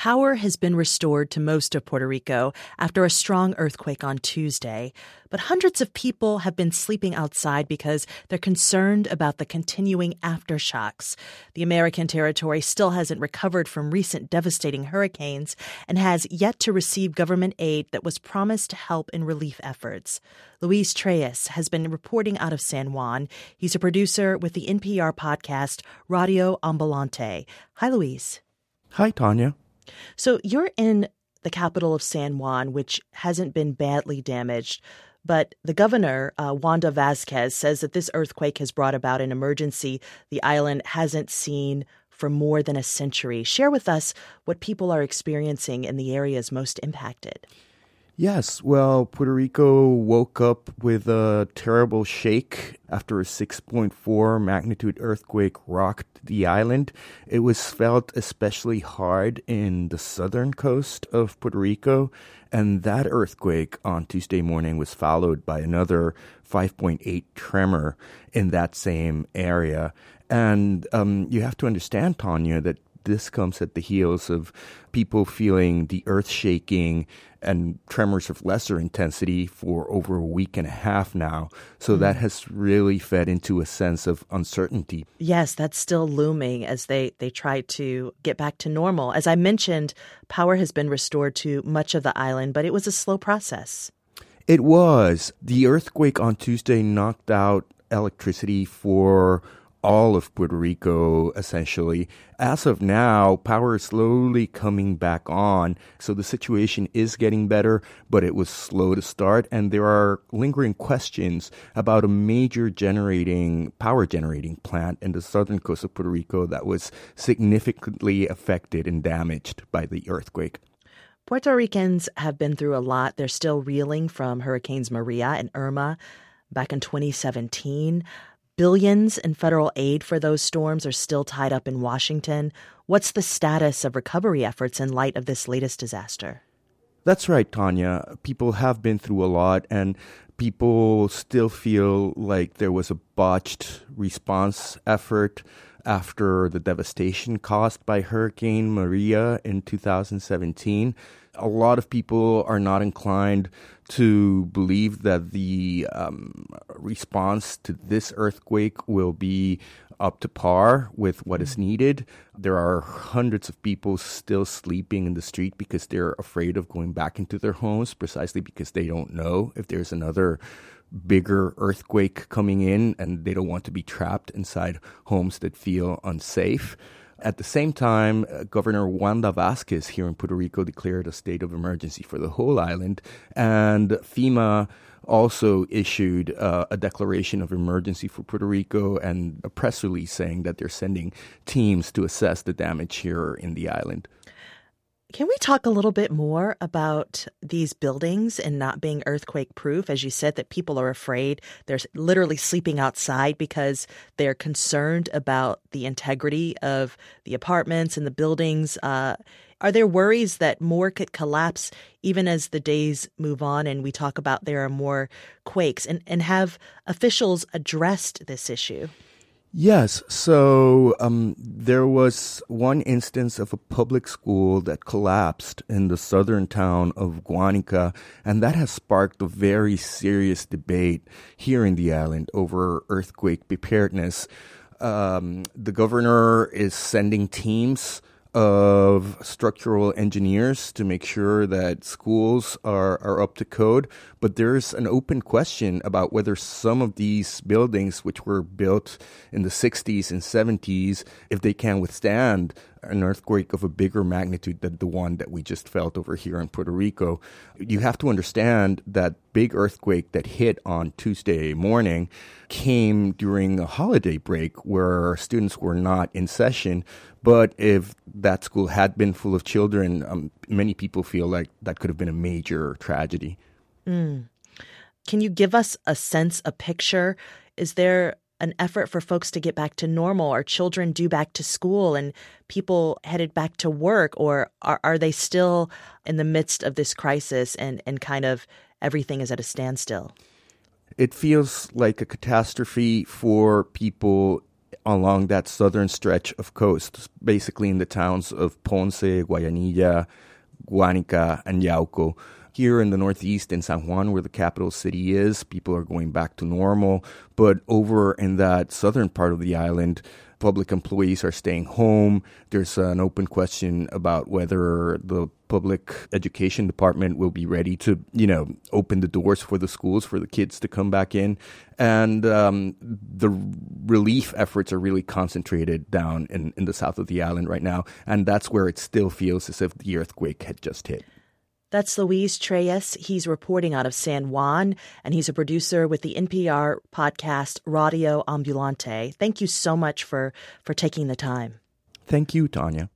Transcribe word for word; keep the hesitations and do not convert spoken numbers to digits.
Power has been restored to most of Puerto Rico after a strong earthquake on Tuesday, but hundreds of people have been sleeping outside because they're concerned about the continuing aftershocks. The American territory still hasn't recovered from recent devastating hurricanes and has yet to receive government aid that was promised to help in relief efforts. Luis Treyes has been reporting out of San Juan. He's a producer with the N P R podcast Radio Ambulante. Hi, Luis. Hi, Tanya. So you're in the capital of San Juan, which hasn't been badly damaged, but the governor, uh, Wanda Vazquez, says that this earthquake has brought about an emergency the island hasn't seen for more than a century. Share with us what people are experiencing in the areas most impacted. Yes, well, Puerto Rico woke up with a terrible shake after a six point four magnitude earthquake rocked the island. It was felt especially hard in the southern coast of Puerto Rico, and that earthquake on Tuesday morning was followed by another five point eight tremor in that same area. And um, you have to understand, Tanya, that this comes at the heels of people feeling the earth shaking and tremors of lesser intensity for over a week and a half now. So mm. that has really fed into a sense of uncertainty. Yes, that's still looming as they, they try to get back to normal. As I mentioned, power has been restored to much of the island, but it was a slow process. It was. The earthquake on Tuesday knocked out electricity for all of Puerto Rico, essentially. As of now, power is slowly coming back on, so the situation is getting better, but it was slow to start, and there are lingering questions about a major generating, power generating plant in the southern coast of Puerto Rico that was significantly affected and damaged by the earthquake. Puerto Ricans have been through a lot. They're still reeling from Hurricanes Maria and Irma back in twenty seventeen. Billions in federal aid for those storms are still tied up in Washington. What's the status of recovery efforts in light of this latest disaster? That's right, Tanya. People have been through a lot, and people still feel like there was a botched response effort after the devastation caused by Hurricane Maria in two thousand seventeen. A lot of people are not inclined to believe that the um, response to this earthquake will be up to par with what is needed. There are hundreds of people still sleeping in the street because they're afraid of going back into their homes, precisely because they don't know if there's another bigger earthquake coming in, and they don't want to be trapped inside homes that feel unsafe. At the same time, uh, Governor Wanda Vazquez here in Puerto Rico declared a state of emergency for the whole island, and FEMA also issued uh, a declaration of emergency for Puerto Rico and a press release saying that they're sending teams to assess the damage here in the island. Can we talk a little bit more about these buildings and not being earthquake-proof? As you said, that people are afraid. They're literally sleeping outside because they're concerned about the integrity of the apartments and the buildings. Uh, are there worries that more could collapse even as the days move on and we talk about there are more quakes? And, and have officials addressed this issue? Yes. So um, there was one instance of a public school that collapsed in the southern town of Guanica, and that has sparked a very serious debate here in the island over earthquake preparedness. Um, the governor is sending teams of structural engineers to make sure that schools are, are up to code. But there's an open question about whether some of these buildings, which were built in the sixties and seventies, if they can withstand an earthquake of a bigger magnitude than the one that we just felt over here in Puerto Rico. You have to understand that big earthquake that hit on Tuesday morning came during a holiday break where students were not in session. But if that school had been full of children, um, many people feel like that could have been a major tragedy. Mm. Can you give us a sense, a picture? Is there an effort for folks to get back to normal? Are children due back to school and people headed back to work? Or are, are they still in the midst of this crisis and, and kind of everything is at a standstill? It feels like a catastrophe for people along that southern stretch of coast, basically in the towns of Ponce, Guayanilla, Guanica, and Yauco. Here in the northeast in San Juan, where the capital city is, people are going back to normal. But over in that southern part of the island, public employees are staying home. There's an open question about whether the public education department will be ready to, you know, open the doors for the schools for the kids to come back in. And um, the relief efforts are really concentrated down in, in the south of the island right now. And that's where it still feels as if the earthquake had just hit. That's Luis Treyes. He's reporting out of San Juan, and he's a producer with the N P R podcast Radio Ambulante. Thank you so much for, for taking the time. Thank you, Tanya.